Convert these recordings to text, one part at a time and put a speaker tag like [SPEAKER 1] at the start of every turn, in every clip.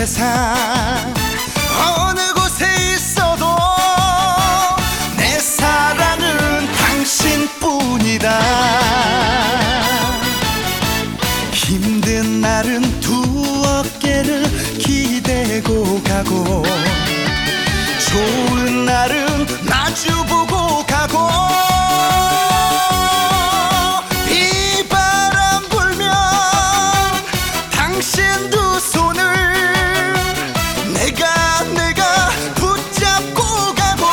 [SPEAKER 1] 세상 어느 곳에 있어도 내 사랑은 당신뿐이다. 힘든 날은 두 어깨를 기대고 가고 좋은 날은 마주보고 가고 비바람 불면 당신 두 손을 내가 붙잡고 가고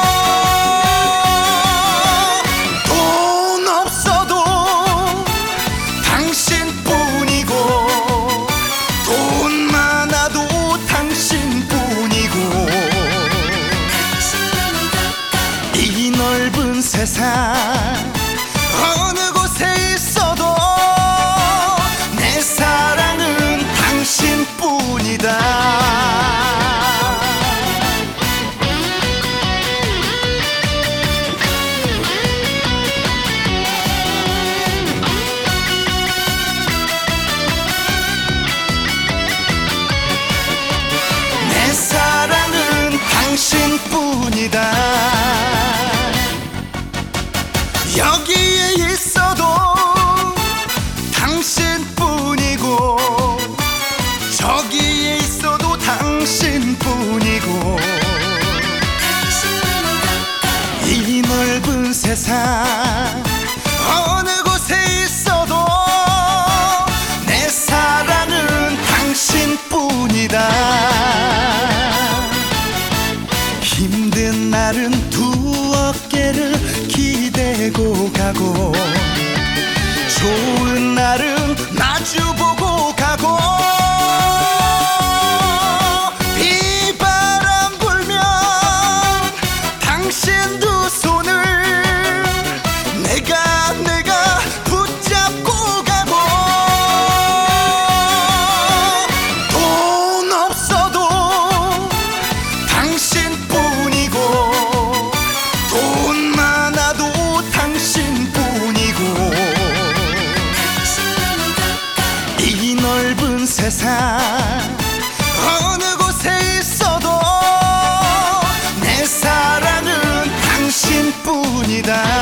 [SPEAKER 1] 돈 없어도 당신뿐이고 돈 많아도 당신뿐이고 이 넓은 세상 어느 곳에 있어도 내 사랑은 당신뿐이다. 내 사랑은 당신뿐이다. 여기에 있어도 당신뿐이고 저기에 있어도 당신뿐이고 이 넓은 세상 어느 곳에 있어도 내 사랑은 당신뿐이다. 힘든 날은 두 어깨를 기대고 가고 좋은 날은 마주보고 가고 비바람 불면 당신 두 손을 내가 붙잡고 가고 돈 없어도 당신뿐이고 돈 많아도 당신뿐이고 이 넓은 세상 어느 곳에 있어도 내 사랑은 당신뿐이다.